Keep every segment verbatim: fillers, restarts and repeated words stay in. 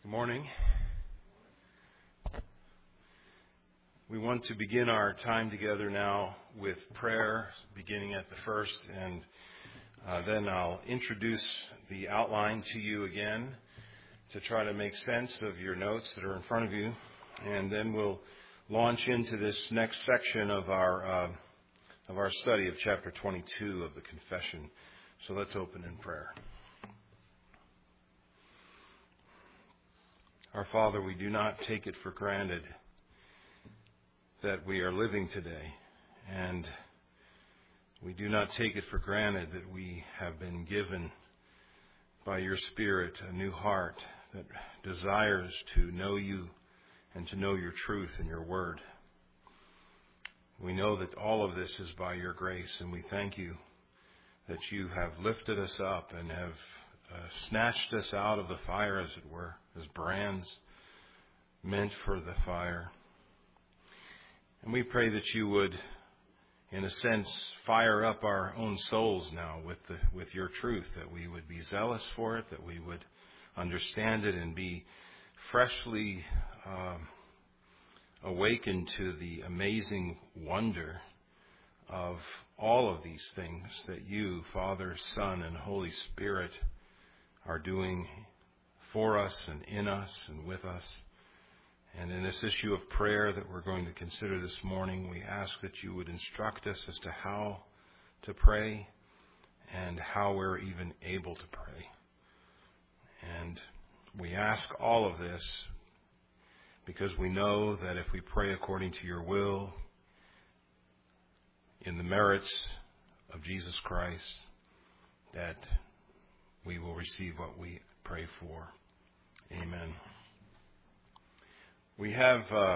Good morning. We want to begin our time together now with prayer, beginning at the first, and uh, then I'll introduce the outline to you again to try to make sense of your notes that are in front of you, and then we'll launch into this next section of our uh, of our study of chapter twenty-two of the Confession. So let's open in prayer. Our Father, we do not take it for granted that we are living today, and we do not take it for granted that we have been given by your Spirit a new heart that desires to know you and to know your truth and your word. We know that all of this is by your grace, and we thank you that you have lifted us up and have uh, snatched us out of the fire, as it were, as brands meant for the fire. And we pray that you would, in a sense, fire up our own souls now with the, with your truth, that we would be zealous for it, that we would understand it and be freshly um, awakened to the amazing wonder of all of these things that you, Father, Son, and Holy Spirit, are doing for us and in us and with us. And in this issue of prayer that we're going to consider this morning, we ask that you would instruct us as to how to pray and how we're even able to pray. And we ask all of this because we know that if we pray according to your will, in the merits of Jesus Christ, that we will receive what we pray for. Amen. We have uh,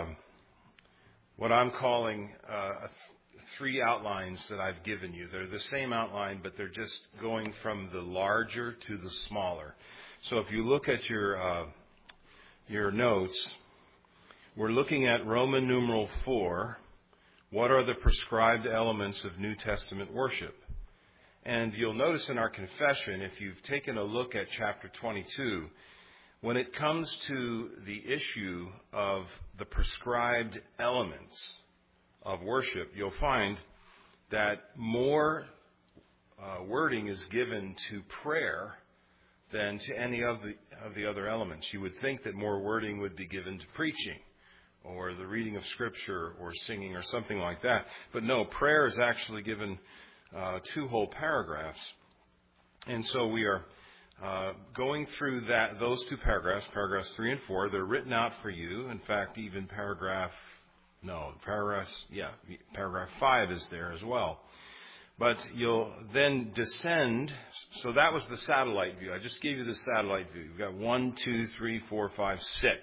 what I'm calling uh, th- three outlines that I've given you. They're the same outline, but they're just going from the larger to the smaller. So if you look at your uh, your notes, we're looking at Roman numeral four. What are the prescribed elements of New Testament worship? And you'll notice in our confession, if you've taken a look at chapter twenty-two, when it comes to the issue of the prescribed elements of worship, you'll find that more uh, wording is given to prayer than to any of the of the other elements. You would think that more wording would be given to preaching or the reading of Scripture or singing or something like that. But no, prayer is actually given uh, two whole paragraphs. And so we are Uh, going through that, those two paragraphs, paragraphs three and four, they're written out for you. In fact, even paragraph, no, paragraph, yeah, paragraph five is there as well. But you'll then descend. So that was the satellite view. I just gave you the satellite view. You've got one, two, three, four, five, six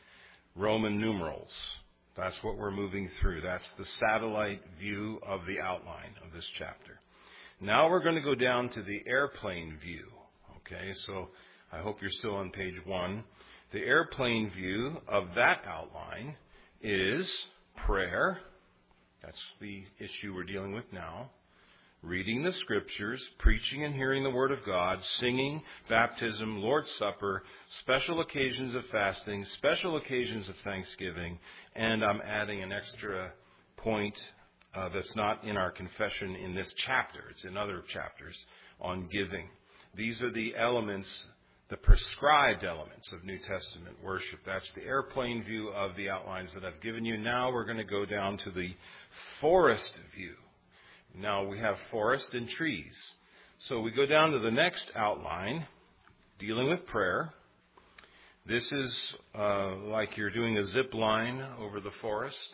Roman numerals. That's what we're moving through. That's the satellite view of the outline of this chapter. Now we're going to go down to the airplane view. Okay, so I hope you're still on page one. The airplane view of that outline is prayer. That's the issue we're dealing with now. Reading the Scriptures, preaching and hearing the Word of God, singing, baptism, Lord's Supper, special occasions of fasting, special occasions of thanksgiving, and I'm adding an extra point uh, that's not in our confession in this chapter. It's in other chapters on giving. These are the elements, the prescribed elements of New Testament worship. That's the airplane view of the outlines that I've given you. Now we're going to go down to the forest view. Now we have forest and trees. So we go down to the next outline, dealing with prayer. This is uh, like you're doing a zip line over the forest.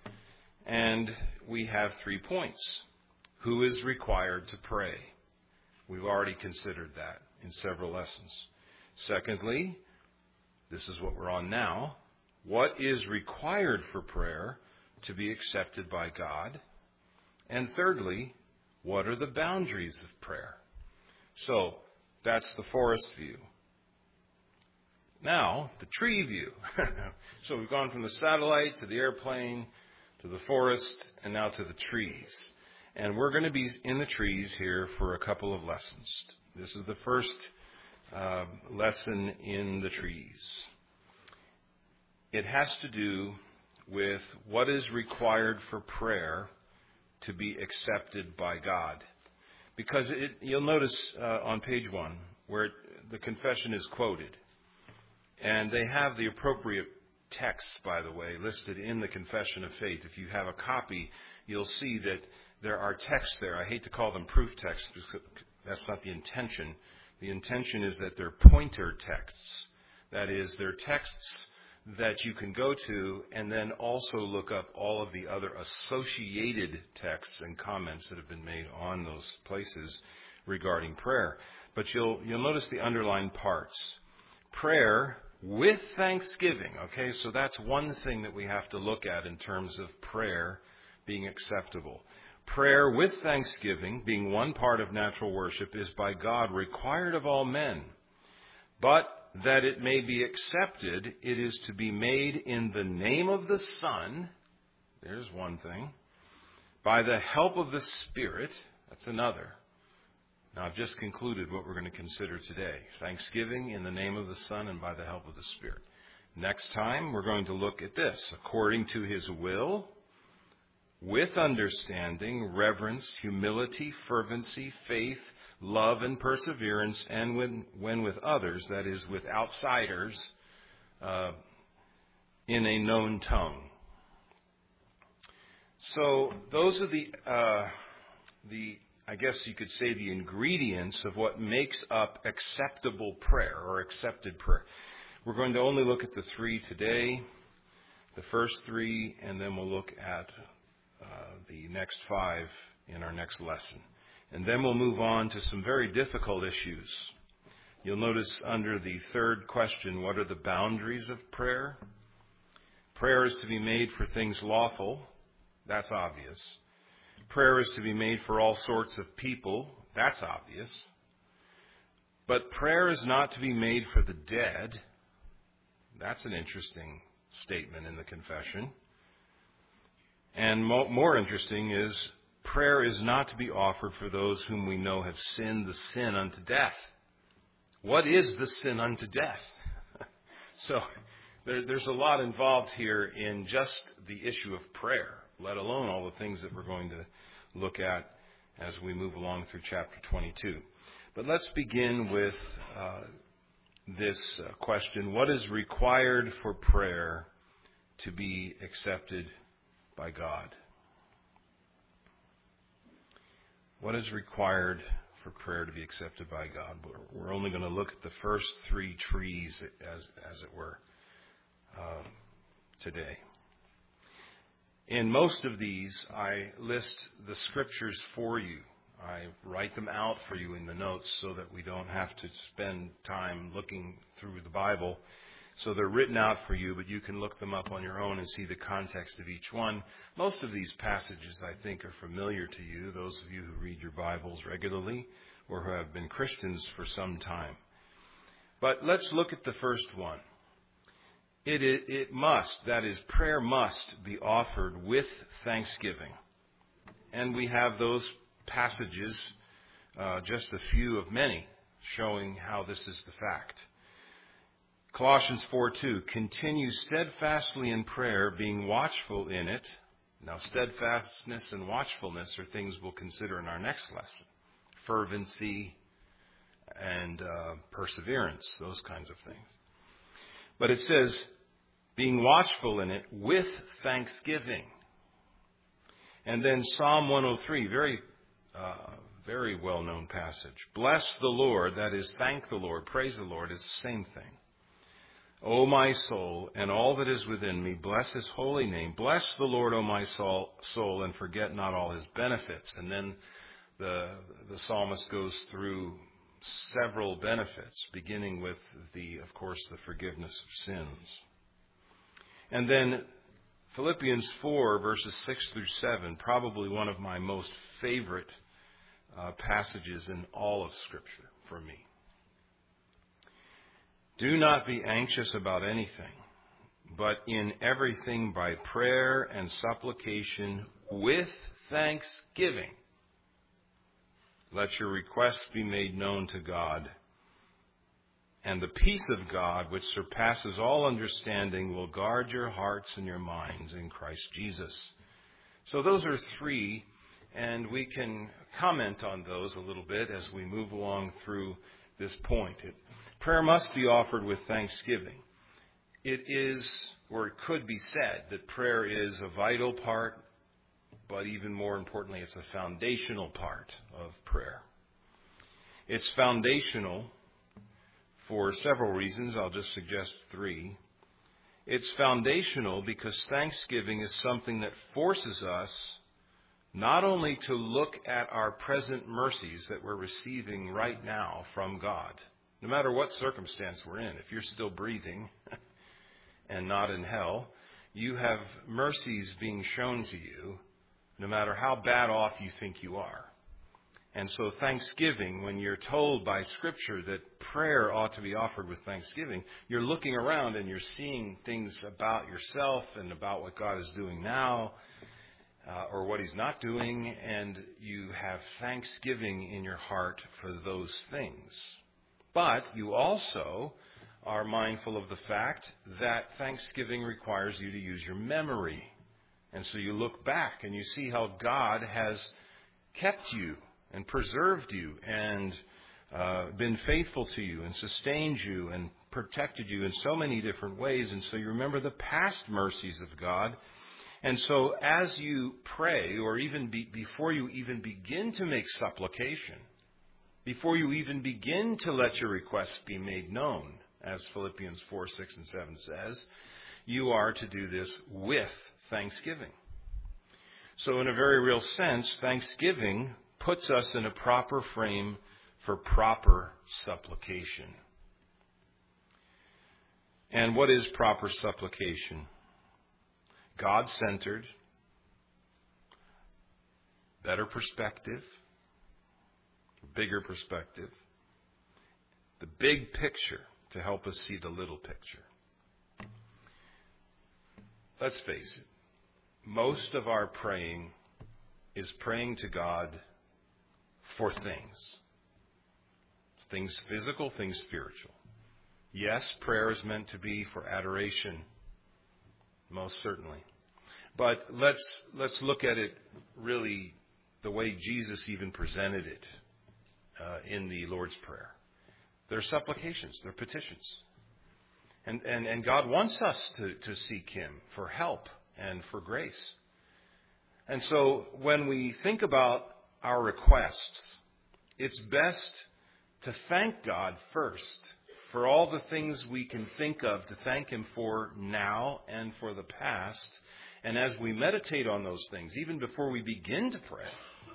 And we have three points. Who is required to pray? We've already considered that in several lessons. Secondly, this is what we're on now. What is required for prayer to be accepted by God? And thirdly, what are the boundaries of prayer? So that's the forest view. Now, the tree view. So we've gone from the satellite to the airplane to the forest and now to the trees. And we're going to be in the trees here for a couple of lessons. This is the first uh, lesson in the trees. it has to do with what is required for prayer to be accepted by God. Because it, you'll notice uh, on page one where it, the confession is quoted. And they have the appropriate texts, by the way, listed in the Confession of Faith. If you have a copy, you'll see that there are texts there. I hate to call them proof texts because that's not the intention. The intention is that they're pointer texts. That is, they're texts that you can go to and then also look up all of the other associated texts and comments that have been made on those places regarding prayer. But you'll you'll notice the underlined parts. Prayer with thanksgiving. Okay, so that's one thing that we have to look at in terms of prayer being acceptable. Prayer with thanksgiving, being one part of natural worship, is by God required of all men. But that it may be accepted, it is to be made in the name of the Son. There's one thing. By the help of the Spirit. That's another. Now, I've just concluded what we're going to consider today. Thanksgiving in the name of the Son and by the help of the Spirit. Next time, we're going to look at this. According to His will, with understanding, reverence, humility, fervency, faith, love, and perseverance, and when, when with others, that is, with outsiders, uh, in a known tongue. So those are the uh, the I guess you could say the ingredients of what makes up acceptable prayer or accepted prayer. We're going to only look at the three today, the first three, and then we'll look at uh, the next five in our next lesson. And then we'll move on to some very difficult issues. You'll notice under the third question, what are the boundaries of prayer? Prayer is to be made for things lawful. That's obvious. Prayer is to be made for all sorts of people. That's obvious. But prayer is not to be made for the dead. That's an interesting statement in the confession. And mo- more interesting is prayer is not to be offered for those whom we know have sinned the sin unto death. What is the sin unto death? So there, there's a lot involved here in just the issue of prayer, let alone all the things that we're going to look at as we move along through chapter twenty-two. But let's begin with uh, this uh, question. What is required for prayer to be accepted by God? What is required for prayer to be accepted by God? We're only going to look at the first three trees, as, as it were, uh, today. In most of these, I list the scriptures for you. I write them out for you in the notes so that we don't have to spend time looking through the Bible. So they're written out for you, but you can look them up on your own and see the context of each one. Most of these passages, I think, are familiar to you, those of you who read your Bibles regularly or who have been Christians for some time. But let's look at the first one. It, it, it must, that is, prayer must be offered with thanksgiving. And we have those passages, uh, just a few of many, showing how this is the fact. Colossians four two, continue steadfastly in prayer, being watchful in it. Now, steadfastness and watchfulness are things we'll consider in our next lesson. Fervency and uh, perseverance, those kinds of things. But it says, being watchful in it with thanksgiving. And then Psalm one oh three, very, uh, very well-known passage. Bless the Lord, that is, thank the Lord, praise the Lord, is the same thing. O my soul, and all that is within me, bless His holy name. Bless the Lord, O my soul, soul, and forget not all His benefits. And then the, the psalmist goes through several benefits, beginning with the, of course, the forgiveness of sins. And then Philippians four, verses six through seven, probably one of my most favorite uh, passages in all of Scripture for me. Do not be anxious about anything, but in everything by prayer and supplication with thanksgiving, let your requests be made known to God. And the peace of God, which surpasses all understanding, will guard your hearts and your minds in Christ Jesus. So those are three, and we can comment on those a little bit as we move along through this point. It, prayer must be offered with thanksgiving. It is, or it could be said, that prayer is a vital part, but even more importantly, it's a foundational part of prayer. It's foundational for several reasons. I'll just suggest three. It's foundational because thanksgiving is something that forces us not only to look at our present mercies that we're receiving right now from God, no matter what circumstance we're in. If you're still breathing and not in hell, you have mercies being shown to you, no matter how bad off you think you are. And so thanksgiving, when you're told by Scripture that prayer ought to be offered with thanksgiving, you're looking around and you're seeing things about yourself and about what God is doing now uh, or what He's not doing, and you have thanksgiving in your heart for those things. But you also are mindful of the fact that thanksgiving requires you to use your memory. And so you look back and you see how God has kept you and preserved you and uh, been faithful to you and sustained you and protected you in so many different ways. And so you remember the past mercies of God. And so as you pray, or even be, before you even begin to make supplication, before you even begin to let your requests be made known, as Philippians four, six, and seven says, you are to do this with thanksgiving. So in a very real sense, thanksgiving puts us in a proper frame for proper supplication. And what is proper supplication? God-centered, better perspective, bigger perspective, the big picture to help us see the little picture. Let's face it, most of our praying is praying to God for things. Things physical, things spiritual. Yes, prayer is meant to be for adoration, most certainly. But let's let's look at it really the way Jesus even presented it uh, in the Lord's Prayer. They're supplications, they're petitions. And, and, and God wants us to, to seek Him for help and for grace. And so when we think about our requests, it's best to thank God first for all the things we can think of to thank Him for now and for the past. And as we meditate on those things, even before we begin to pray,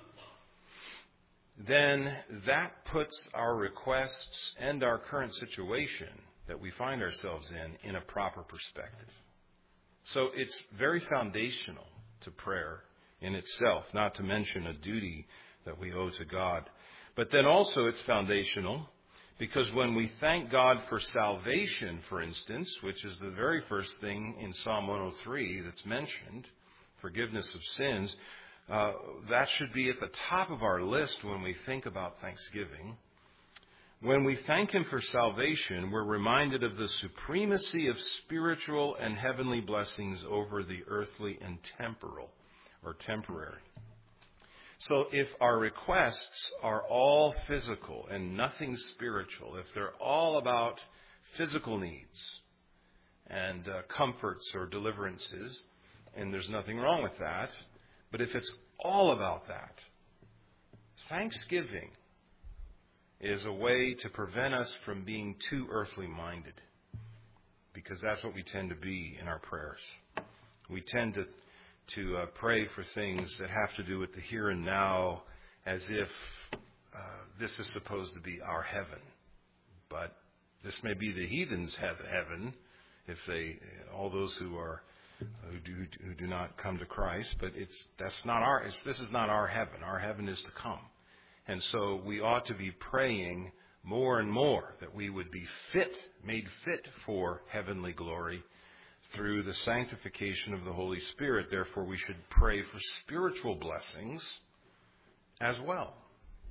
then that puts our requests and our current situation that we find ourselves in in a proper perspective. So it's very foundational to prayer in itself, not to mention a duty that we owe to God. But then also it's foundational because when we thank God for salvation, for instance, which is the very first thing in Psalm one oh three that's mentioned, forgiveness of sins, uh, that should be at the top of our list when we think about thanksgiving. When we thank Him for salvation, we're reminded of the supremacy of spiritual and heavenly blessings over the earthly and temporal or temporary. So if our requests are all physical and nothing spiritual, if they're all about physical needs and uh, comforts or deliverances, and there's nothing wrong with that, but if it's all about that, thanksgiving is a way to prevent us from being too earthly minded, because that's what we tend to be in our prayers. We tend to to uh, pray for things that have to do with the here and now, as if uh, this is supposed to be our heaven. But this may be the heathens' heaven, if they, all those who are who do who do not come to Christ. But it's that's not our. It's, this is not our heaven. Our heaven is to come, and so we ought to be praying more and more that we would be fit, made fit for heavenly glory through the sanctification of the Holy Spirit. Therefore, we should pray for spiritual blessings as well.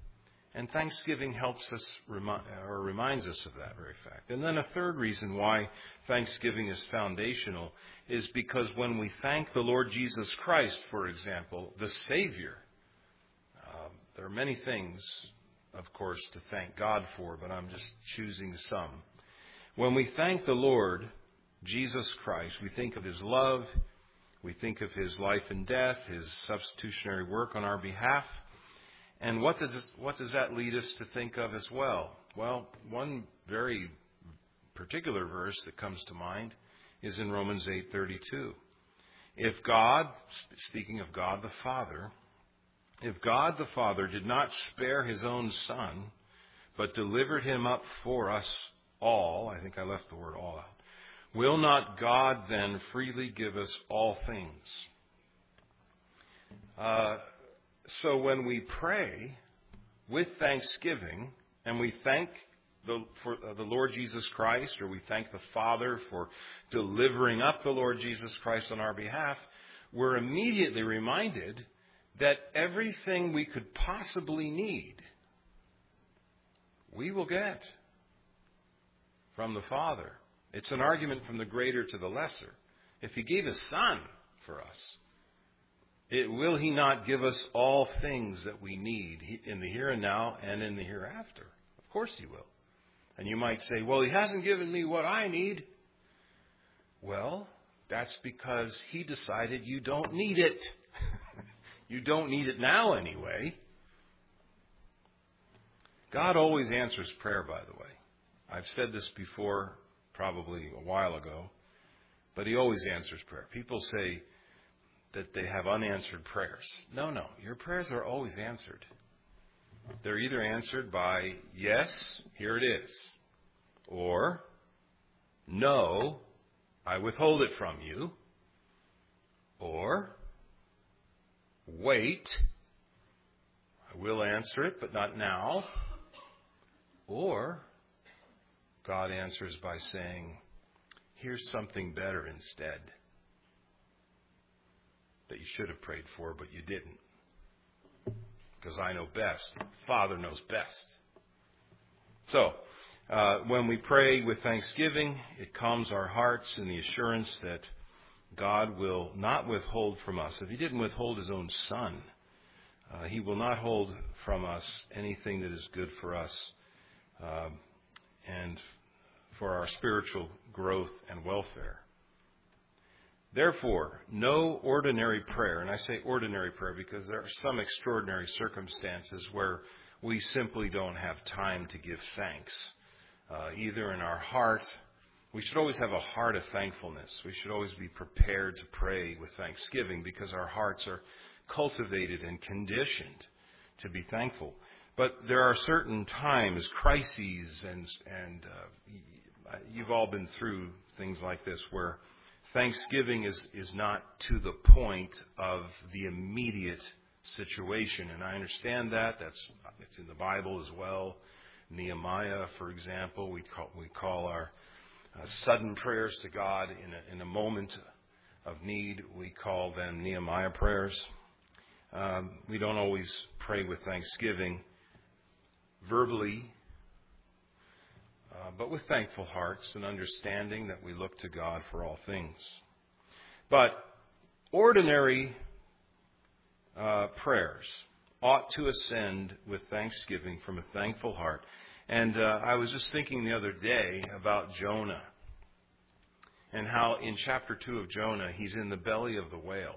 And thanksgiving helps us, remi- or reminds us of that very fact. And then a third reason why thanksgiving is foundational is because when we thank the Lord Jesus Christ, for example, the Savior, um, there are many things, of course, to thank God for, but I'm just choosing some. When we thank the Lord Jesus Christ, we think of his love, we think of his life and death, his substitutionary work on our behalf. And what does what does that lead us to think of as well? Well, one very particular verse that comes to mind is in Romans eight thirty-two. If God, speaking of God the Father, if God the Father did not spare his own Son, but delivered him up for us all, I think I left the word all out, will not God then freely give us all things? Uh, So when we pray with thanksgiving, and we thank the, for uh, the Lord Jesus Christ, or we thank the Father for delivering up the Lord Jesus Christ on our behalf, we're immediately reminded that everything we could possibly need, we will get from the Father. It's an argument from the greater to the lesser. If he gave his Son for us, It, will he not give us all things that we need in the here and now and in the hereafter? Of course he will. And you might say, well, he hasn't given me what I need. Well, that's because he decided you don't need it. You don't need it now anyway. God always answers prayer, by the way. I've said this before, probably a while ago, but he always answers prayer. People say that they have unanswered prayers. No, no. Your prayers are always answered. They're either answered by, yes, here it is, or, no, I withhold it from you, or, wait, I will answer it, but not now, or, God answers by saying, here's something better instead that you should have prayed for, but you didn't. Because I know best. Father knows best. So, uh, when we pray with thanksgiving, it calms our hearts in the assurance that God will not withhold from us. If he didn't withhold his own Son, uh, he will not hold from us anything that is good for us um, and for our spiritual growth and welfare. Therefore, no ordinary prayer, and I say ordinary prayer because there are some extraordinary circumstances where we simply don't have time to give thanks, uh, either in our heart. We should always have a heart of thankfulness. We should always be prepared to pray with thanksgiving because our hearts are cultivated and conditioned to be thankful. But there are certain times, crises, and, and uh, you've all been through things like this where thanksgiving is, is not to the point of the immediate situation. And I understand that. That's it's in the Bible as well. Nehemiah, for example, we call, we call our uh, sudden prayers to God in a, in a moment of need. We call them Nehemiah prayers. Um, we don't always pray with thanksgiving verbally, Uh, but with thankful hearts and understanding that we look to God for all things. But ordinary uh, prayers ought to ascend with thanksgiving from a thankful heart. And uh, I was just thinking the other day about Jonah and how in chapter two of Jonah, he's in the belly of the whale.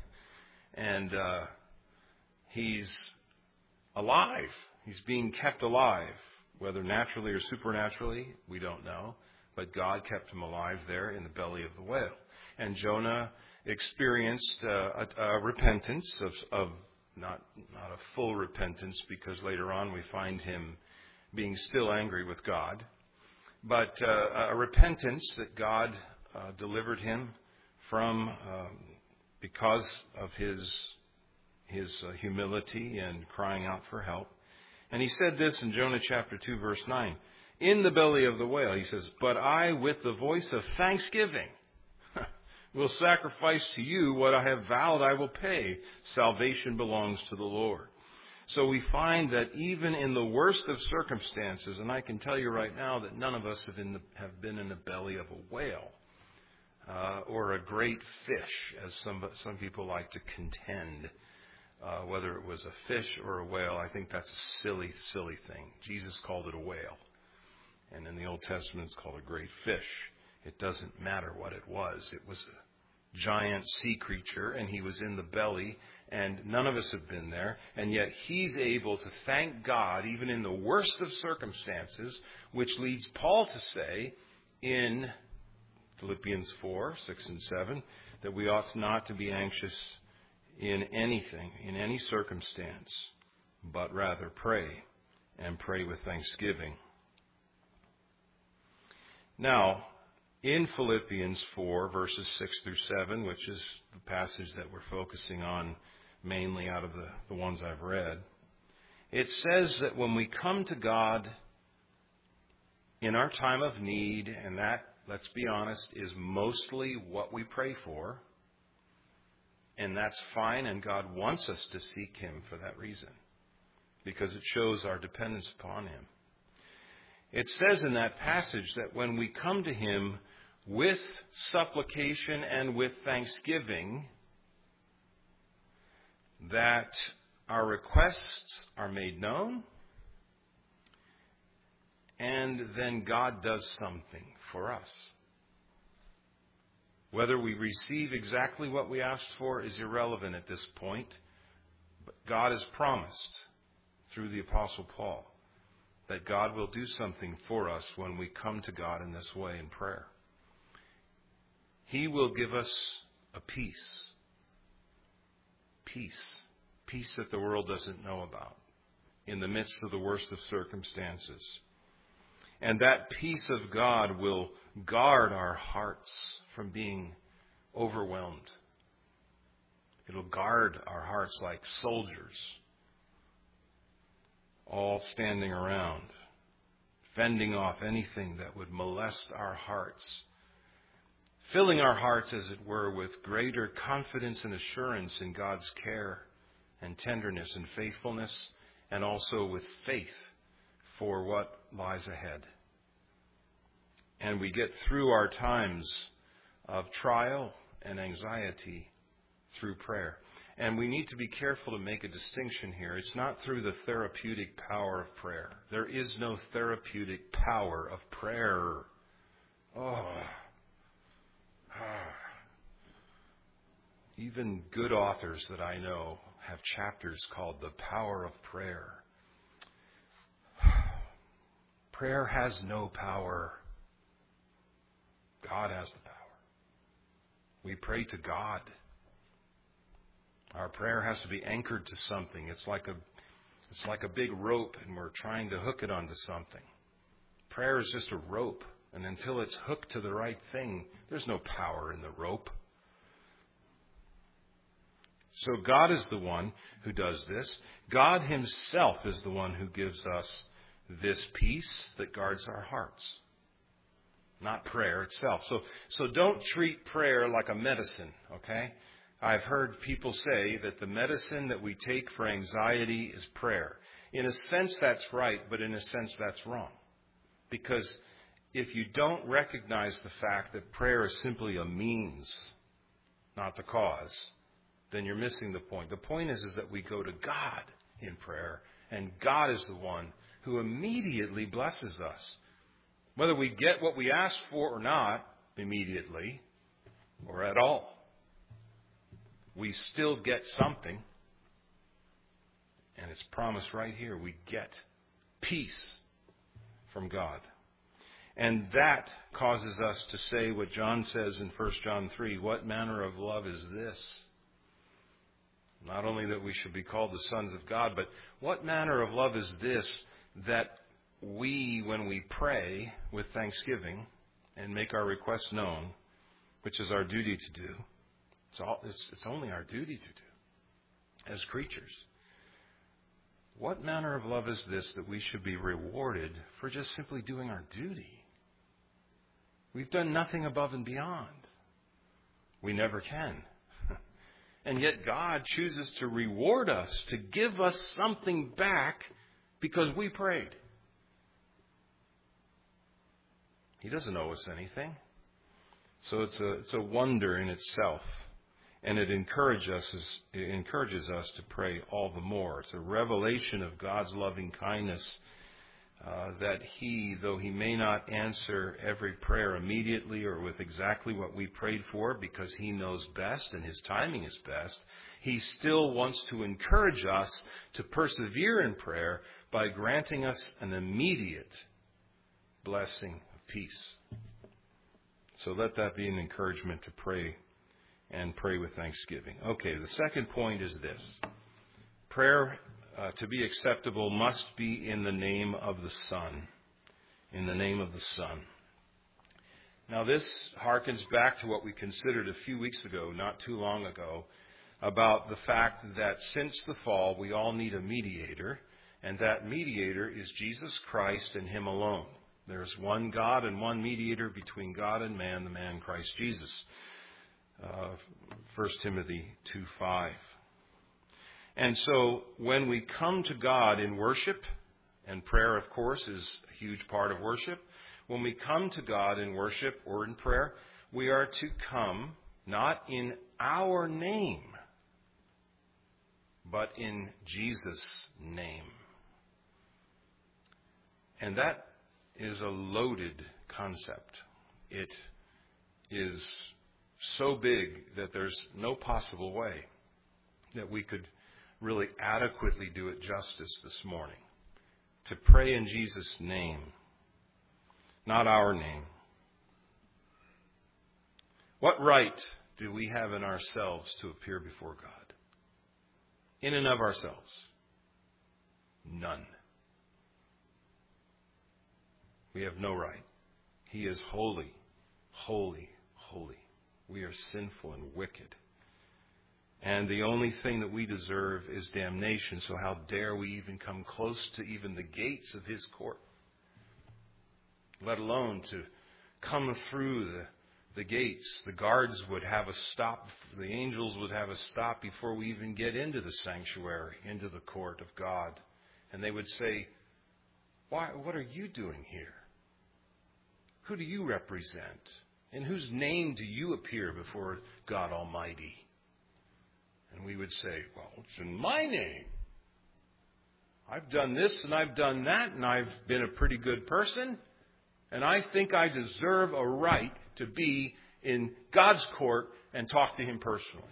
and uh, he's alive. He's being kept alive. Whether naturally or supernaturally, we don't know. But God kept him alive there in the belly of the whale. And Jonah experienced uh, a, a repentance of, of not, not a full repentance, because later on we find him being still angry with God. But uh, a repentance that God uh, delivered him from um, because of his, his uh, humility and crying out for help. And he said this in Jonah chapter two, verse nine. In the belly of the whale, he says, but I, with the voice of thanksgiving, will sacrifice to you what I have vowed I will pay. Salvation belongs to the Lord. So we find that even in the worst of circumstances, and I can tell you right now that none of us have, in the, have been in the belly of a whale uh, or a great fish, as some some people like to contend. Uh, whether it was a fish or a whale, I think that's a silly, silly thing. Jesus called it a whale. And in the Old Testament, it's called a great fish. It doesn't matter what it was. It was a giant sea creature, and he was in the belly, and none of us have been there. And yet he's able to thank God, even in the worst of circumstances, which leads Paul to say in Philippians four, six and seven, that we ought not to be anxious in anything, in any circumstance, but rather pray, and pray with thanksgiving. Now, in Philippians four, verses six through seven, which is the passage that we're focusing on mainly out of the, the ones I've read, it says that when we come to God in our time of need, and that, let's be honest, is mostly what we pray for, and that's fine, and God wants us to seek Him for that reason, because it shows our dependence upon Him. It says in that passage that when we come to Him with supplication and with thanksgiving, that our requests are made known, and then God does something for us. Whether we receive exactly what we asked for is irrelevant at this point, but God has promised through the Apostle Paul that God will do something for us when we come to God in this way in prayer. He will give us a peace. Peace. Peace that the world doesn't know about in the midst of the worst of circumstances. And that peace of God will guard our hearts from being overwhelmed. It'll guard our hearts like soldiers, all standing around, fending off anything that would molest our hearts, filling our hearts, as it were, with greater confidence and assurance in God's care and tenderness and faithfulness, and also with faith for what lies ahead. And we get through our times of trial and anxiety through prayer. And we need to be careful to make a distinction here. It's not through the therapeutic power of prayer. There is no therapeutic power of prayer. Oh. Even good authors that I know have chapters called The Power of Prayer. Prayer has no power. God has the power. We pray to God. Our prayer has to be anchored to something. It's like a, it's like a big rope, and we're trying to hook it onto something. Prayer is just a rope, and until it's hooked to the right thing, there's no power in the rope. So God is the one who does this. God Himself is the one who gives us this peace that guards our hearts, not prayer itself. So, so don't treat prayer like a medicine, okay? I've heard people say that the medicine that we take for anxiety is prayer. In a sense, that's right, but in a sense, that's wrong. Because if you don't recognize the fact that prayer is simply a means, not the cause, then you're missing the point. The point is, is that we go to God in prayer, and God is the one who immediately blesses us. Whether we get what we ask for or not immediately or at all, we still get something. And it's promised right here. We get peace from God. And that causes us to say what John says in First John three, what manner of love is this? Not only that we should be called the sons of God, but what manner of love is this, that we, when we pray with thanksgiving and make our requests known, which is our duty to do, it's, all, it's, it's only our duty to do as creatures. What manner of love is this, that we should be rewarded for just simply doing our duty? We've done nothing above and beyond. We never can. And yet God chooses to reward us, to give us something back because we prayed. He doesn't owe us anything. So it's a, it's a wonder in itself. And it encourages us, it encourages us to pray all the more. It's a revelation of God's loving kindness uh, that He, though He may not answer every prayer immediately or with exactly what we prayed for because He knows best and His timing is best, He still wants to encourage us to persevere in prayer by granting us an immediate blessing of peace. So let that be an encouragement to pray and pray with thanksgiving. Okay, the second point is this. Prayer uh, to be acceptable must be in the name of the Son. In the name of the Son. Now this harkens back to what we considered a few weeks ago, not too long ago, about the fact that since the fall we all need a mediator, and that mediator is Jesus Christ and Him alone. There's one God and one mediator between God and man, the man Christ Jesus. Uh, First Timothy two five. And so when we come to God in worship, and prayer, of course, is a huge part of worship. When we come to God in worship or in prayer, we are to come not in our name, but in Jesus' name. And that is a loaded concept. It is so big that there's no possible way that we could really adequately do it justice this morning. To pray in Jesus' name, not our name. What right do we have in ourselves to appear before God? In and of ourselves? None. We have no right. He is holy, holy, holy. We are sinful and wicked. And the only thing that we deserve is damnation. So how dare we even come close to even the gates of His court? Let alone to come through the, the gates. The guards would have us stop. The angels would have us stop before we even get into the sanctuary, into the court of God. And they would say, "Why? What are you doing here? Who do you represent? In whose name do you appear before God Almighty?" And we would say, "Well, it's in my name. I've done this and I've done that and I've been a pretty good person. And I think I deserve a right to be in God's court and talk to Him personally."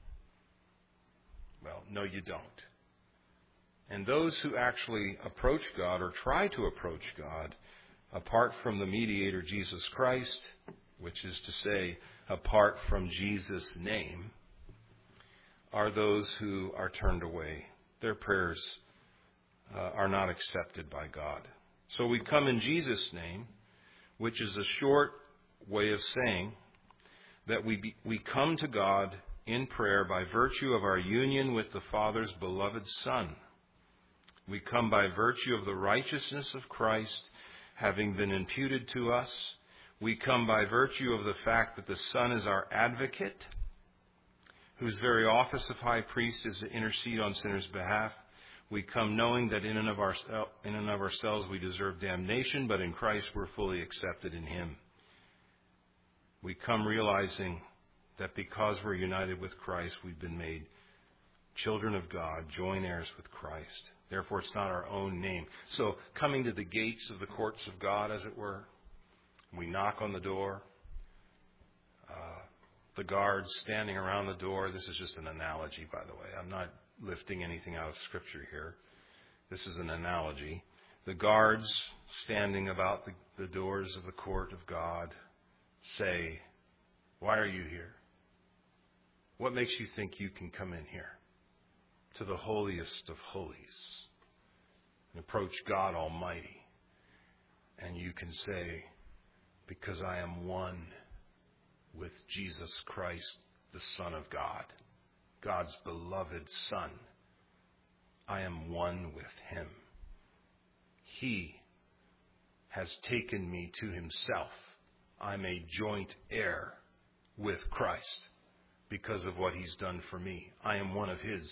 Well, no, you don't. And those who actually approach God or try to approach God, apart from the mediator Jesus Christ, which is to say, apart from Jesus' name, are those who are turned away. Their prayers uh, are not accepted by God. So we come in Jesus' name, which is a short way of saying that we be, we come to God in prayer by virtue of our union with the Father's beloved Son. We come by virtue of the righteousness of Christ having been imputed to us. We come by virtue of the fact that the Son is our advocate, whose very office of high priest is to intercede on sinners' behalf. We come knowing that in and of our, in and of ourselves we deserve damnation, but in Christ we're fully accepted in Him. We come realizing that because we're united with Christ, we've been made children of God, joint heirs with Christ. Therefore, it's not our own name. So, coming to the gates of the courts of God, as it were, we knock on the door. Uh, the guards standing around the door. This is just an analogy, by the way. I'm not lifting anything out of Scripture here. This is an analogy. The guards standing about the, the doors of the court of God say, "Why are you here? What makes you think you can come in here to the holiest of holies and approach God Almighty?" And you can say, "Because I am one with Jesus Christ, the Son of God, God's beloved Son. I am one with Him. He has taken me to Himself. I'm a joint heir with Christ because of what he's done for me. I am one of his.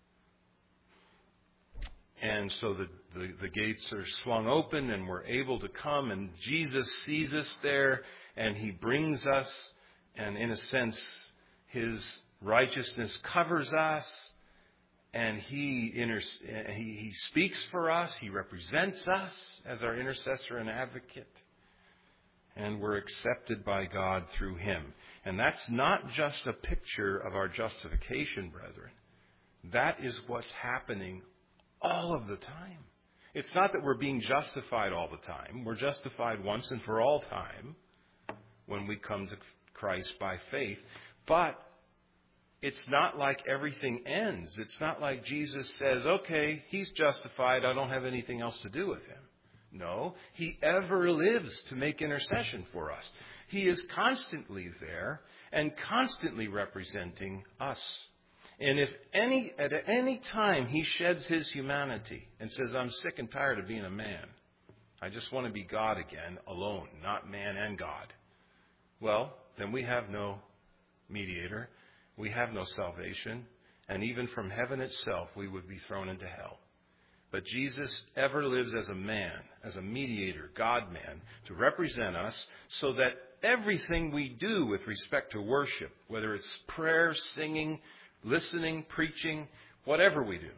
And so the, the, the gates are swung open and we're able to come, and Jesus sees us there and he brings us, and in a sense his righteousness covers us, and he, inter- he, he speaks for us, he represents us as our intercessor and advocate, and we're accepted by God through him. And that's not just a picture of our justification, brethren. That is what's happening all of the time. It's not that we're being justified all the time. We're justified once and for all time when we come to Christ by faith. But it's not like everything ends. It's not like Jesus says, okay, he's justified, I don't have anything else to do with him. No, he ever lives to make intercession for us. He is constantly there and constantly representing us. And if any at any time he sheds his humanity and says, I'm sick and tired of being a man, I just want to be God again, alone, not man and God, well, then we have no mediator, we have no salvation, and even from heaven itself we would be thrown into hell. But Jesus ever lives as a man, as a mediator, God-man, to represent us, so that everything we do with respect to worship, whether it's prayer, singing, listening, preaching, whatever we do,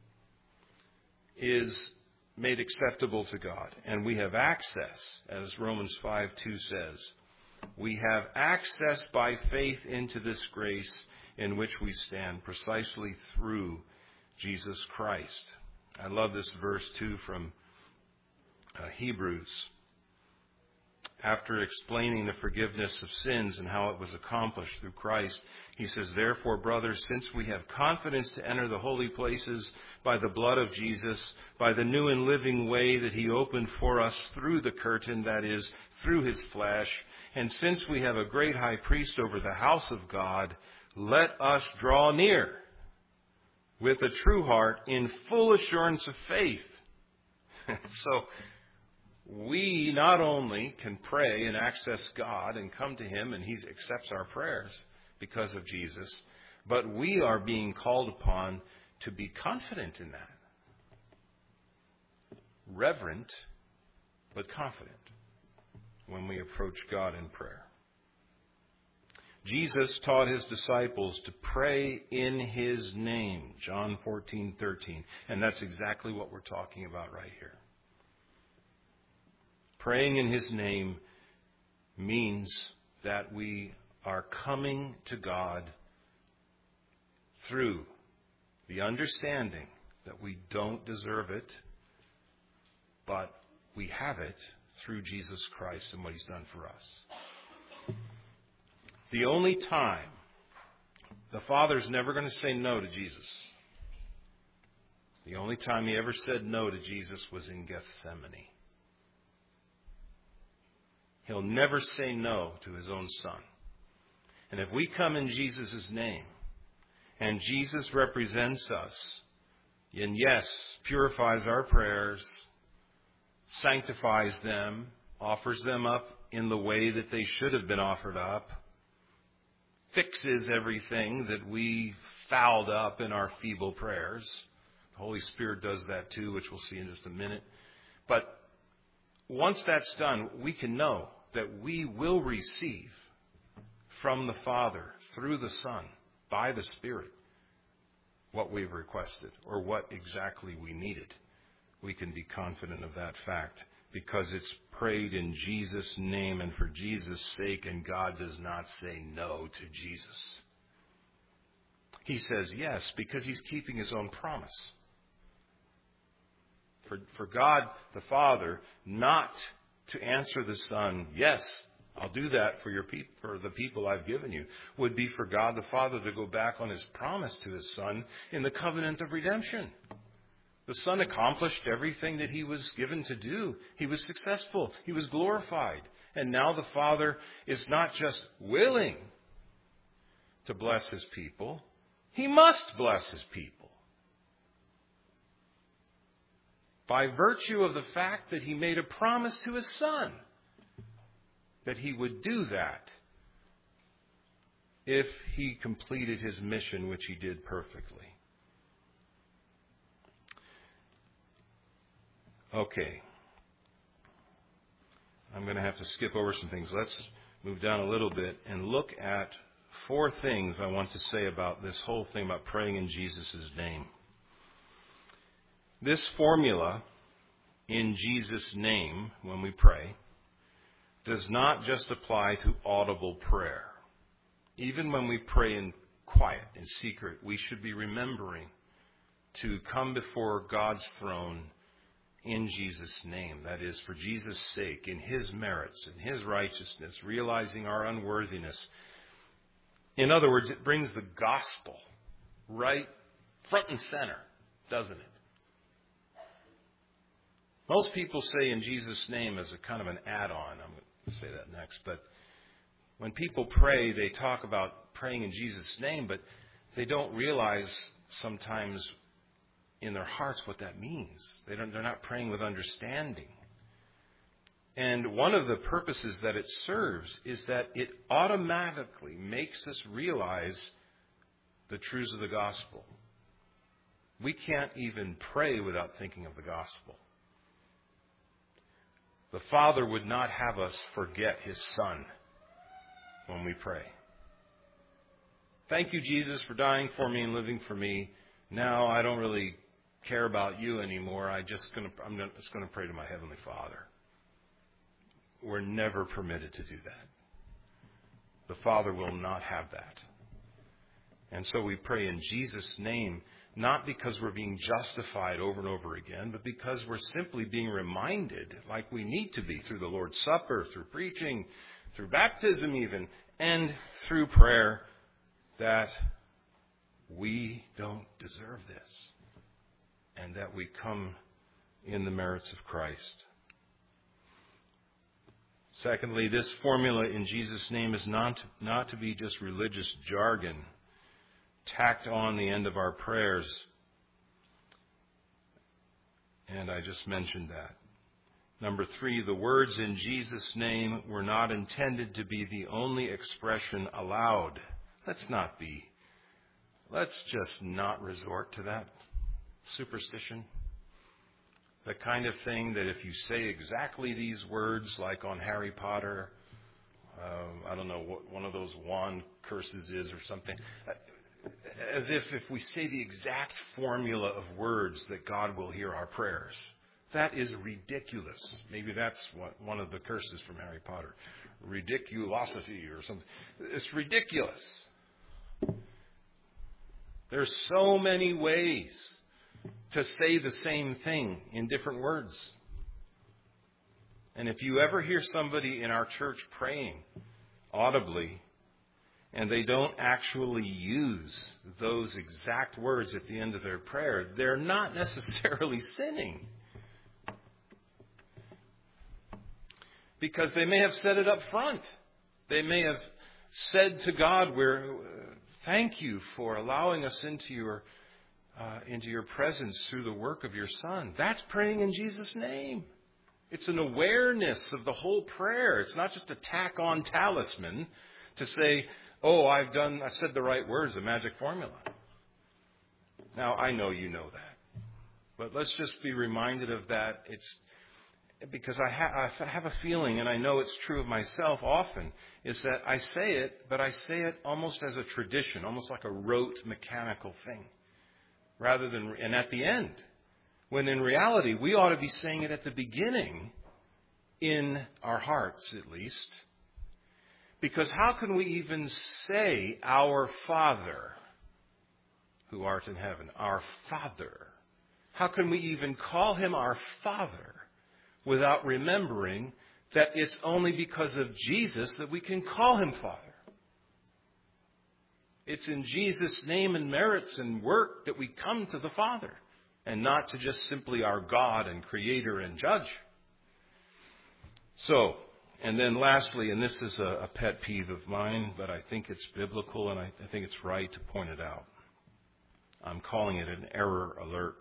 is made acceptable to God. And we have access, as Romans five two says, we have access by faith into this grace in which we stand, precisely through Jesus Christ. I love this verse too from uh, Hebrews. After explaining the forgiveness of sins and how it was accomplished through Christ, he says, therefore, brothers, since we have confidence to enter the holy places by the blood of Jesus, by the new and living way that he opened for us through the curtain, that is, through his flesh, and since we have a great high priest over the house of God, let us draw near with a true heart in full assurance of faith. So, we not only can pray and access God and come to him, and he accepts our prayers because of Jesus, but we are being called upon to be confident in that. Reverent, but confident when we approach God in prayer. Jesus taught his disciples to pray in his name, John fourteen thirteen, and that's exactly what we're talking about right here. Praying in his name means that we are coming to God through the understanding that we don't deserve it, but we have it through Jesus Christ and what he's done for us. The only time the Father's never going to say no to Jesus. The only time he ever said no to Jesus was in Gethsemane. He'll never say no to his own Son. And if we come in Jesus' name, and Jesus represents us, and yes, purifies our prayers, sanctifies them, offers them up in the way that they should have been offered up, fixes everything that we fouled up in our feeble prayers. The Holy Spirit does that too, which we'll see in just a minute. But once that's done, we can know that we will receive from the Father, through the Son, by the Spirit, what we've requested or what exactly we needed. We can be confident of that fact because it's prayed in Jesus' name and for Jesus' sake, and God does not say no to Jesus. He says yes because he's keeping his own promise. For, for God the Father not to answer the Son, yes, I'll do that for your peop- for the people I've given you, would be for God the Father to go back on his promise to his Son in the covenant of redemption. The Son accomplished everything that he was given to do. He was successful. He was glorified. And now the Father is not just willing to bless his people. He must bless his people. By virtue of the fact that he made a promise to his Son that he would do that. if he completed his mission, which he did perfectly. Okay. I'm going to have to skip over some things. Let's move down a little bit and look at four things I want to say about this whole thing about praying in Jesus' name. This formula, in Jesus' name, when we pray, does not just apply to audible prayer. Even when we pray in quiet, in secret, we should be remembering to come before God's throne in Jesus' name. That is, for Jesus' sake, in His merits, in His righteousness, realizing our unworthiness. In other words, it brings the gospel right front and center, doesn't it? Most people say in Jesus' name as a kind of an add-on. I'm going to say that next. But when people pray, they talk about praying in Jesus' name, but they don't realize sometimes in their hearts what that means. They don't, they're not praying with understanding. And one of the purposes that it serves is that it automatically makes us realize the truths of the gospel. We can't even pray without thinking of the gospel. The Father would not have us forget His Son when we pray. Thank you, Jesus, for dying for me and living for me. Now I don't really care about you anymore. I just gonna, I'm just going to pray to my Heavenly Father. We're never permitted to do that. The Father will not have that. And so we pray in Jesus' name, not because we're being justified over and over again, but because we're simply being reminded, like we need to be through the Lord's Supper, through preaching, through baptism even, and through prayer, that we don't deserve this, and that we come in the merits of Christ. Secondly, this formula in Jesus' name is not, not to be just religious jargon tacked on the end of our prayers. And I just mentioned that. Number three, the words in Jesus' name were not intended to be the only expression allowed. Let's not be. Let's just not resort to that superstition. The kind of thing that if you say exactly these words, like on Harry Potter, uh, I don't know what one of those wand curses is or something, as if if we say the exact formula of words that God will hear our prayers. That is ridiculous. Maybe that's what, one of the curses from Harry Potter. Ridiculosity or something. It's ridiculous. There's so many ways to say the same thing in different words. And if you ever hear somebody in our church praying audibly, and they don't actually use those exact words at the end of their prayer, they're not necessarily sinning. Because they may have said it up front. They may have said to God, "We're uh, thank you for allowing us into your uh, into your presence through the work of your Son." That's praying in Jesus' name. It's an awareness of the whole prayer. It's not just a tack-on talisman to say, "Oh, I've done, I've said the right words, a magic formula." Now, I know you know that. But let's just be reminded of that. It's because I, ha- I have a feeling, and I know it's true of myself often, is that I say it, but I say it almost as a tradition, almost like a rote, mechanical thing, rather than, and at the end, when in reality, we ought to be saying it at the beginning, in our hearts at least. Because how can we even say, "Our Father, who art in heaven," our Father? How can we even call Him our Father without remembering that it's only because of Jesus that we can call Him Father? It's in Jesus' name and merits and work that we come to the Father, and not to just simply our God and Creator and Judge. So, and then lastly, and this is a, a pet peeve of mine, but I think it's biblical and I, I think it's right to point it out. I'm calling it an error alert.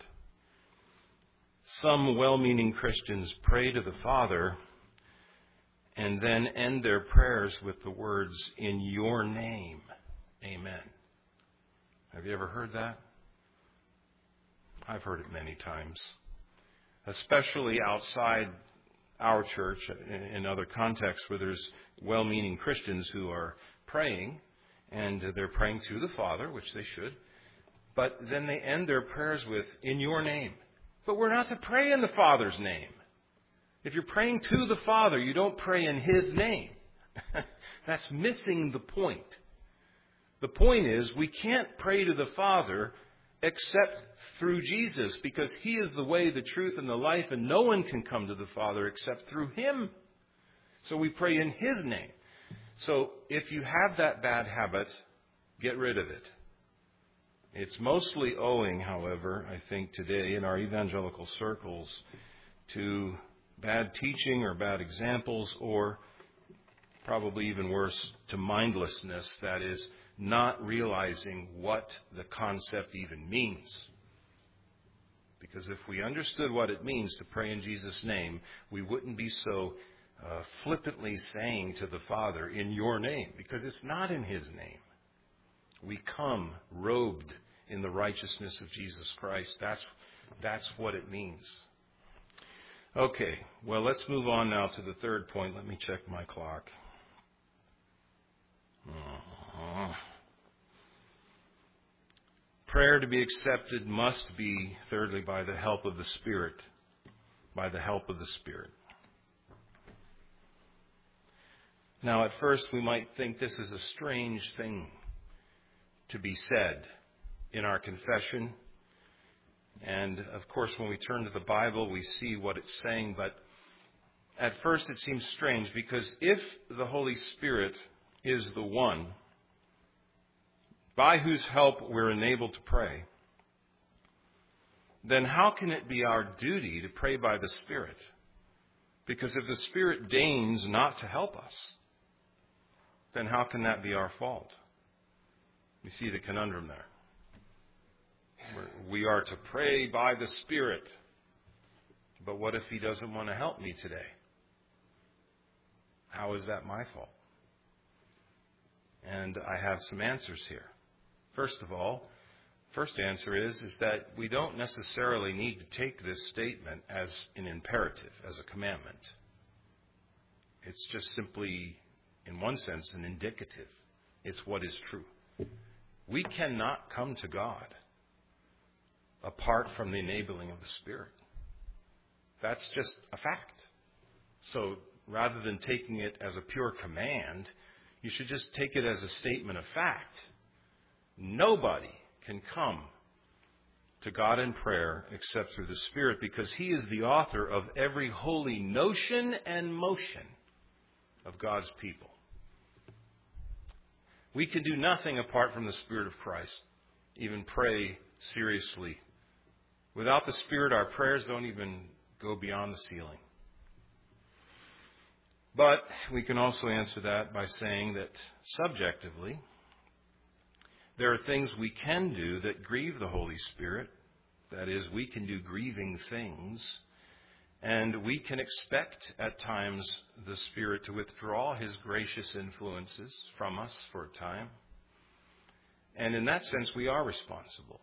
Some well-meaning Christians pray to the Father and then end their prayers with the words, "in your name." Amen. Have you ever heard that? I've heard it many times, especially outside our church in other contexts where there's well-meaning Christians who are praying, and they're praying to the Father, which they should, but then they end their prayers with, in your name. But we're not to pray in the Father's name. If you're praying to the Father, you don't pray in His name. That's missing the point. The point is, we can't pray to the Father except through Jesus, because He is the way, the truth, and the life, and no one can come to the Father except through Him. So we pray in His name. So if you have that bad habit, get rid of it. It's mostly owing, however, I think today in our evangelical circles to bad teaching or bad examples, or probably even worse, to mindlessness, that is, not realizing what the concept even means. Because if we understood what it means to pray in Jesus' name, we wouldn't be so uh, flippantly saying to the Father, in your name, because it's not in His name. We come robed in the righteousness of Jesus Christ. That's, that's what it means. Okay, well, let's move on now to the third point. Let me check my clock. Uh-huh. Prayer to be accepted must be, thirdly, by the help of the Spirit. By the help of the Spirit. Now, at first, we might think this is a strange thing to be said in our confession. And, of course, when we turn to the Bible, we see what it's saying. But at first, it seems strange, because if the Holy Spirit is the one by whose help we're enabled to pray, then how can it be our duty to pray by the Spirit? Because if the Spirit deigns not to help us, then how can that be our fault? You see the conundrum there. We are to pray by the Spirit. But what if He doesn't want to help me today? How is that my fault? And I have some answers here. First of all, first answer is, is that we don't necessarily need to take this statement as an imperative, as a commandment. It's just simply, in one sense, an indicative. It's what is true. We cannot come to God apart from the enabling of the Spirit. That's just a fact. So rather than taking it as a pure command, you should just take it as a statement of fact. Nobody can come to God in prayer except through the Spirit, because He is the author of every holy notion and motion of God's people. We can do nothing apart from the Spirit of Christ, even pray seriously. Without the Spirit, our prayers don't even go beyond the ceiling. But we can also answer that by saying that subjectively, there are things we can do that grieve the Holy Spirit. That is, we can do grieving things. And we can expect at times the Spirit to withdraw His gracious influences from us for a time. And in that sense, we are responsible.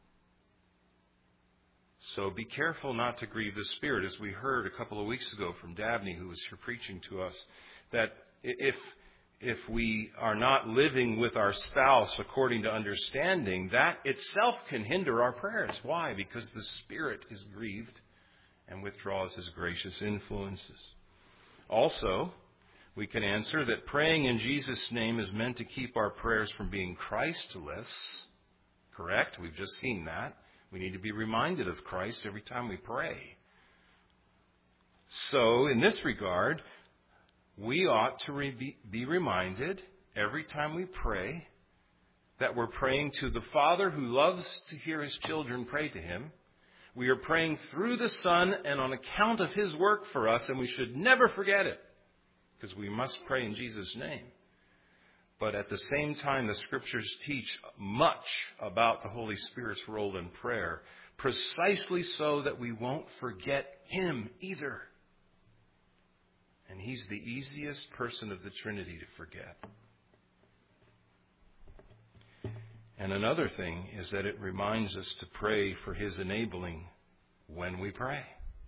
So be careful not to grieve the Spirit, as we heard a couple of weeks ago from Dabney, who was here preaching to us, that if if we are not living with our spouse according to understanding, that itself can hinder our prayers. Why? Because the Spirit is grieved and withdraws His gracious influences. Also, we can answer that praying in Jesus' name is meant to keep our prayers from being Christless. Correct? We've just seen that. We need to be reminded of Christ every time we pray. So, in this regard, we ought to re- be reminded every time we pray that we're praying to the Father who loves to hear His children pray to Him. We are praying through the Son and on account of His work for us, and we should never forget it, because we must pray in Jesus' name. But at the same time, the Scriptures teach much about the Holy Spirit's role in prayer, precisely so that we won't forget Him either. And He's the easiest person of the Trinity to forget. And another thing is that it reminds us to pray for His enabling when we pray.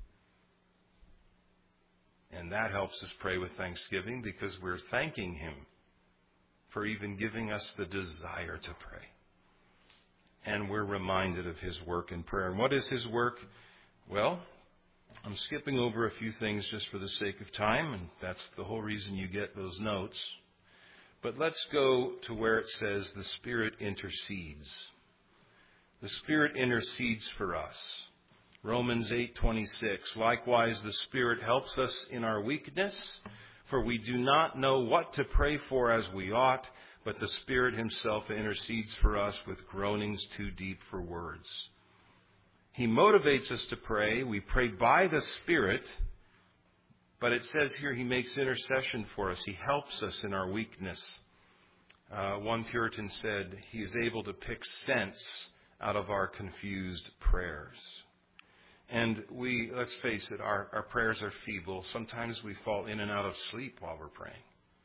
And that helps us pray with thanksgiving because we're thanking Him for even giving us the desire to pray. And we're reminded of His work in prayer. And what is His work? Well, I'm skipping over a few things just for the sake of time, and that's the whole reason you get those notes. But let's go to where it says the Spirit intercedes. The Spirit intercedes for us. Romans eight twenty-six. Likewise, the Spirit helps us in our weakness, for we do not know what to pray for as we ought, but the Spirit Himself intercedes for us with groanings too deep for words. He motivates us to pray. We pray by the Spirit, but it says here He makes intercession for us. He helps us in our weakness. Uh, one Puritan said He is able to pick sense out of our confused prayers. And we, let's face it, our, our prayers are feeble. Sometimes we fall in and out of sleep while we're praying.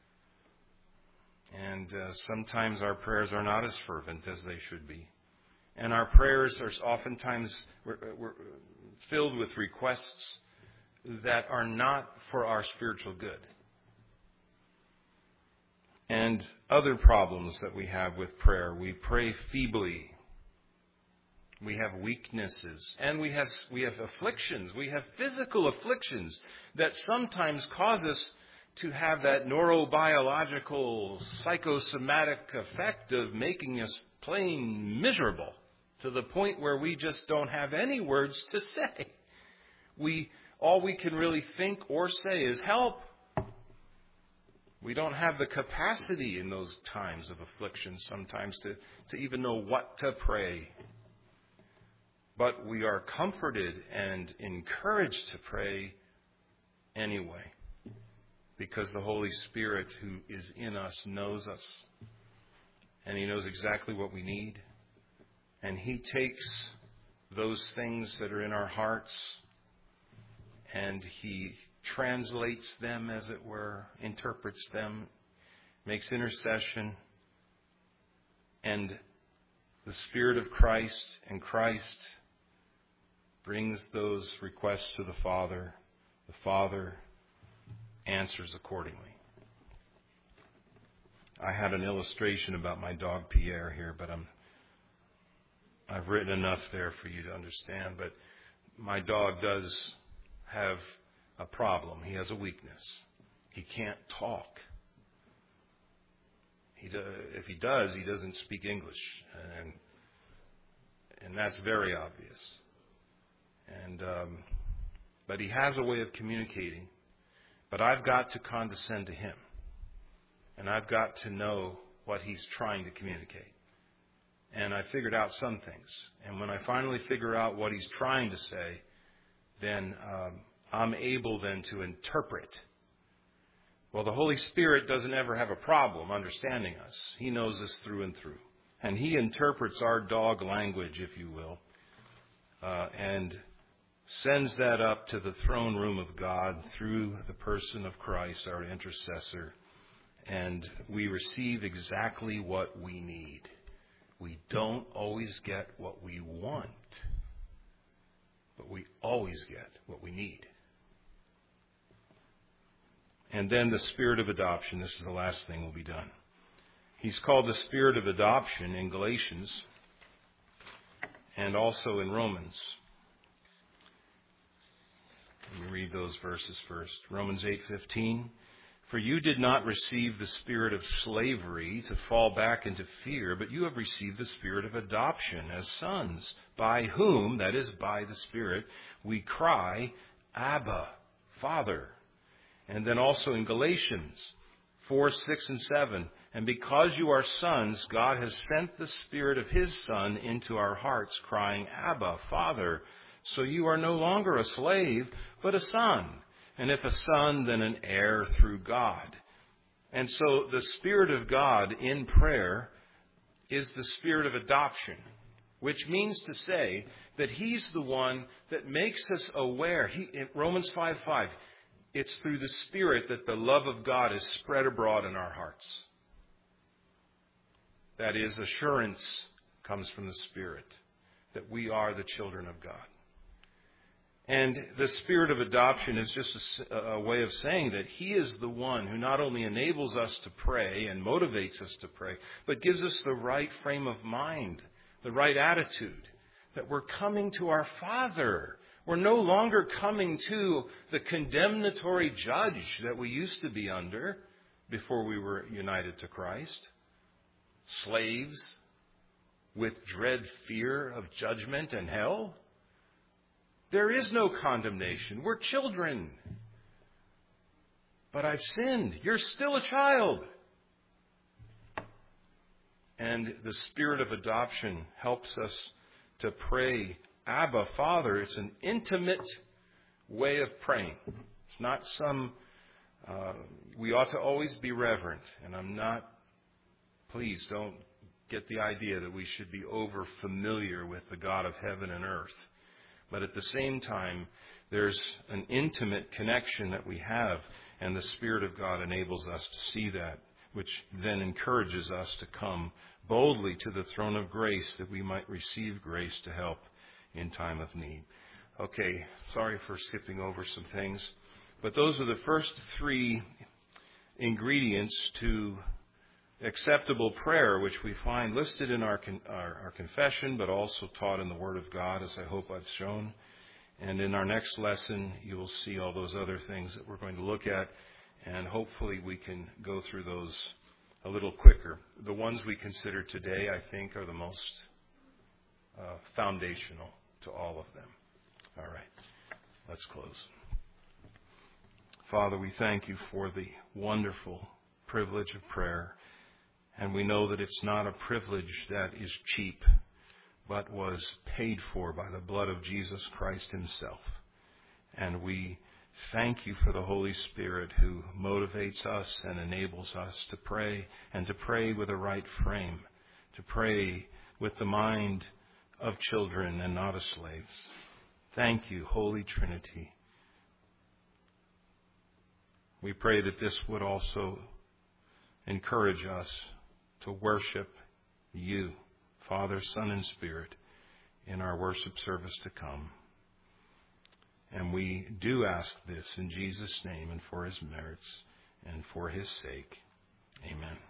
And uh, sometimes our prayers are not as fervent as they should be. And our prayers are oftentimes we're, we're filled with requests that are not for our spiritual good. And other problems that we have with prayer. We pray feebly. We have weaknesses. And we have we have afflictions. We have physical afflictions that sometimes cause us to have that neurobiological, psychosomatic effect of making us plain miserable to the point where we just don't have any words to say. We all we can really think or say is help. We don't have the capacity in those times of affliction sometimes to, to even know what to pray. But we are comforted and encouraged to pray anyway, because the Holy Spirit who is in us knows us, and He knows exactly what we need. And He takes those things that are in our hearts and He translates them, as it were, interprets them, makes intercession, and the Spirit of Christ and Christ brings those requests to the Father. The Father answers accordingly. I had an illustration about my dog Pierre here, but I'm I've written enough there for you to understand. But my dog does have a problem. He has a weakness. He can't talk. He do, if he does, he doesn't speak English, and and that's very obvious. And um, but he has a way of communicating. But I've got to condescend to him, and I've got to know what he's trying to communicate. And I figured out some things. And when I finally figure out what he's trying to say, then um, I'm able then to interpret. Well, the Holy Spirit doesn't ever have a problem understanding us. He knows us through and through. And He interprets our dog language, if you will, uh, and sends that up to the throne room of God through the person of Christ, our intercessor. And we receive exactly what we need. We don't always get what we want, but we always get what we need. And then the Spirit of adoption. This is the last thing will be done. He's called the Spirit of adoption in Galatians and also in Romans. Let me read those verses first. Romans eight fifteen. For you did not receive the spirit of slavery to fall back into fear, but you have received the spirit of adoption as sons, by whom, that is, by the Spirit, we cry, Abba, Father. And then also in Galatians four, six, and seven. And because you are sons, God has sent the Spirit of His Son into our hearts, crying, Abba, Father. So you are no longer a slave, but a son. And if a son, then an heir through God. And so the Spirit of God in prayer is the Spirit of adoption, which means to say that He's the one that makes us aware. He, in Romans five five, it's through the Spirit that the love of God is spread abroad in our hearts. That is assurance comes from the Spirit, that we are the children of God. And the spirit of adoption is just a, a way of saying that He is the one who not only enables us to pray and motivates us to pray, but gives us the right frame of mind, the right attitude, that we're coming to our Father. We're no longer coming to the condemnatory judge that we used to be under before we were united to Christ. Slaves with dread fear of judgment and hell. There is no condemnation. We're children. But I've sinned. You're still a child. And the spirit of adoption helps us to pray, Abba, Father. It's an intimate way of praying. It's not some, uh, we ought to always be reverent. And I'm not, please don't get the idea that we should be over familiar with the God of heaven and earth. But at the same time, there's an intimate connection that we have, and the Spirit of God enables us to see that, which then encourages us to come boldly to the throne of grace that we might receive grace to help in time of need. Okay, sorry for skipping over some things, but those are the first three ingredients to acceptable prayer, which we find listed in our, con- our our confession, but also taught in the Word of God, as I hope I've shown. And in our next lesson, you will see all those other things that we're going to look at, and hopefully we can go through those a little quicker. The ones we consider today, I think, are the most uh, foundational to all of them. All right, let's close. Father, we thank you for the wonderful privilege of prayer. And we know that it's not a privilege that is cheap, but was paid for by the blood of Jesus Christ Himself. And we thank you for the Holy Spirit who motivates us and enables us to pray, and to pray with a right frame, to pray with the mind of children and not of slaves. Thank you, Holy Trinity. We pray that this would also encourage us to worship you, Father, Son, and Spirit, in our worship service to come. And we do ask this in Jesus' name and for His merits and for His sake. Amen.